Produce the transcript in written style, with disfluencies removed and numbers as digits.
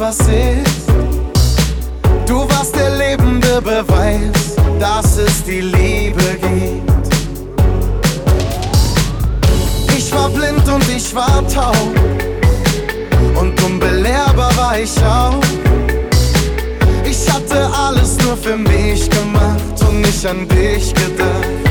was ist. Du warst der lebende Beweis, dass es die Liebe gibt. Ich war blind und ich war taub und unbelehrbar war ich auch. Ich hatte alles nur für mich gemacht und nicht an dich gedacht.